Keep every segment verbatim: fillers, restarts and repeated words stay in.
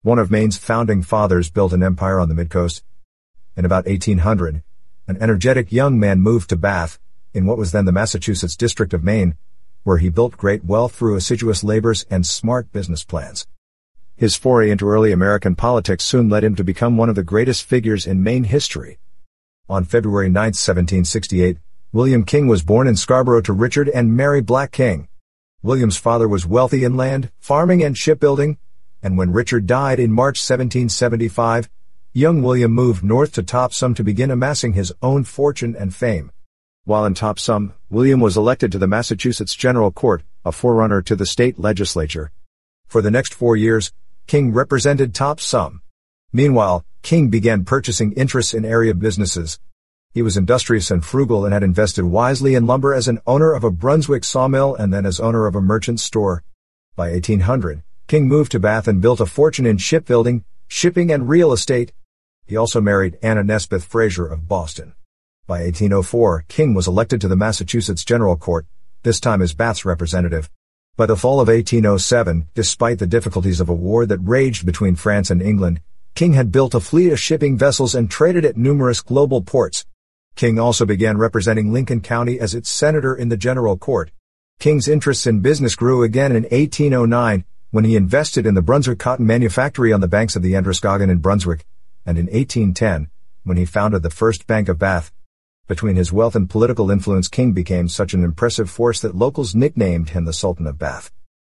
One of Maine's founding fathers built an empire on the midcoast. In about eighteen hundred, an energetic young man moved to Bath, in what was then the Massachusetts district of Maine, where he built great wealth through assiduous labors and smart business plans. His foray into early American politics soon led him to become one of the greatest figures in Maine history. On February ninth, seventeen sixty-eight, William King was born in Scarborough to Richard and Mary Black King. William's father was wealthy in land, farming and shipbuilding, and when Richard died in March seventeen seventy-five, young William moved north to Topsham to begin amassing his own fortune and fame. While in Topsham, William was elected to the Massachusetts General Court, a forerunner to the state legislature. For the next four years, King represented Topsham. Meanwhile, King began purchasing interests in area businesses. He was industrious and frugal and had invested wisely in lumber as an owner of a Brunswick sawmill and then as owner of a merchant store. By eighteen hundred, King moved to Bath and built a fortune in shipbuilding, shipping and real estate. He also married Anna Nesbeth Fraser of Boston. By eighteen oh four, King was elected to the Massachusetts General Court, this time as Bath's representative. By the fall of eighteen oh seven, despite the difficulties of a war that raged between France and England, King had built a fleet of shipping vessels and traded at numerous global ports. King also began representing Lincoln County as its senator in the General Court. King's interests in business grew again in eighteen oh nine, when he invested in the Brunswick Cotton Manufactory on the banks of the Androscoggin in Brunswick, and in eighteen ten, when he founded the First Bank of Bath. Between his wealth and political influence, King became such an impressive force that locals nicknamed him the Sultan of Bath.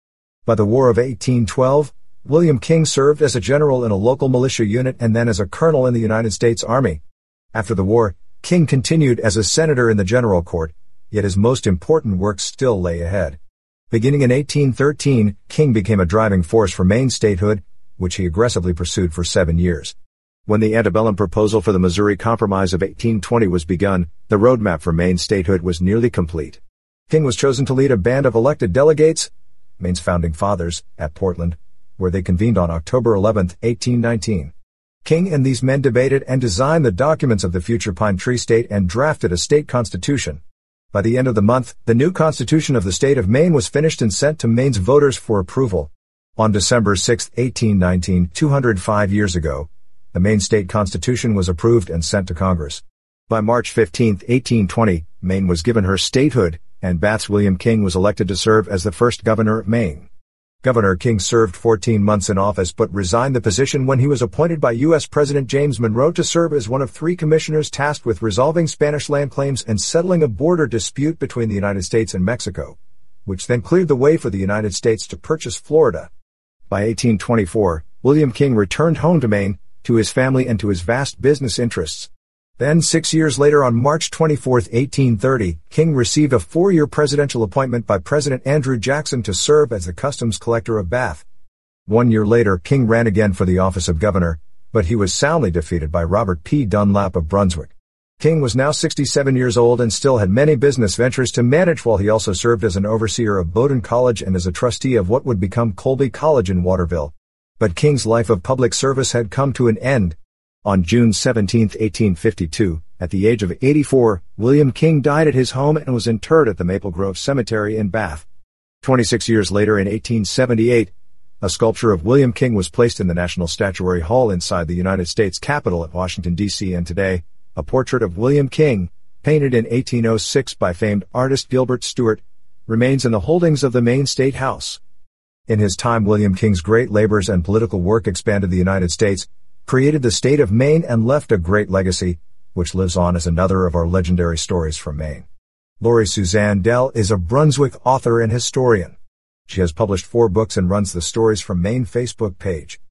By the War of eighteen twelve, William King served as a general in a local militia unit and then as a colonel in the United States Army. After the war, King continued as a senator in the General Court, yet his most important work still lay ahead. Beginning in eighteen thirteen, King became a driving force for Maine statehood, which he aggressively pursued for seven years. When the antebellum proposal for the Missouri Compromise of eighteen twenty was begun, the roadmap for Maine statehood was nearly complete. King was chosen to lead a band of elected delegates, Maine's founding fathers, at Portland, where they convened on October eleventh, eighteen nineteen. King and these men debated and designed the documents of the future Pine Tree State and drafted a state constitution. By the end of the month, the new constitution of the state of Maine was finished and sent to Maine's voters for approval. On December sixth, eighteen nineteen, two hundred five years ago, the Maine state constitution was approved and sent to Congress. By March fifteenth, eighteen twenty, Maine was given her statehood, and Bath's William King was elected to serve as the first governor of Maine. Governor King served fourteen months in office but resigned the position when he was appointed by U S President James Monroe to serve as one of three commissioners tasked with resolving Spanish land claims and settling a border dispute between the United States and Mexico, which then cleared the way for the United States to purchase Florida. By eighteen twenty-four, William King returned home to Maine, to his family and to his vast business interests. Then, six years later on March twenty-fourth, eighteen thirty, King received a four-year presidential appointment by President Andrew Jackson to serve as the customs collector of Bath. One year later, King ran again for the office of governor, but he was soundly defeated by Robert P. Dunlap of Brunswick. King was now sixty-seven years old and still had many business ventures to manage, while he also served as an overseer of Bowdoin College and as a trustee of what would become Colby College in Waterville. But King's life of public service had come to an end. On June seventeenth, eighteen fifty-two, at the age of eighty-four, William King died at his home and was interred at the Maple Grove Cemetery in Bath. Twenty-six years later, in eighteen seventy-eight, a sculpture of William King was placed in the National Statuary Hall inside the United States Capitol at Washington, D C, and today, a portrait of William King, painted in eighteen oh six by famed artist Gilbert Stuart, remains in the holdings of the Maine State House. In his time, William King's great labors and political work expanded the United States, created the state of Maine, and left a great legacy, which lives on as another of our legendary stories from Maine. Lori Suzanne Dell is a Brunswick author and historian. She has published four books and runs the Stories from Maine Facebook page.